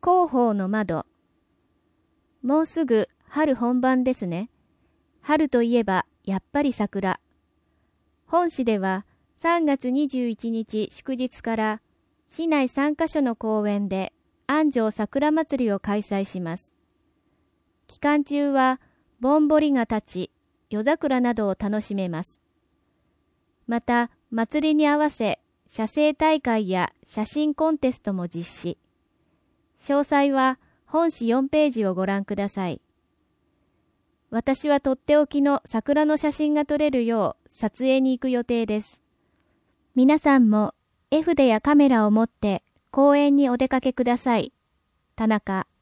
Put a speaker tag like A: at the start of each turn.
A: 広報の窓。もうすぐ春本番ですね。春といえばやっぱり桜。本市では3月21日祝日から市内3カ所の公園で安城桜祭りを開催します。期間中はぼんぼりが立ち、夜桜などを楽しめます。また、祭りに合わせ、写生大会や写真コンテストも実施。詳細は本誌4ページをご覧ください。私はとっておきの桜の写真が撮れるよう撮影に行く予定です。皆さんも絵筆やカメラを持って公園にお出かけください。田中。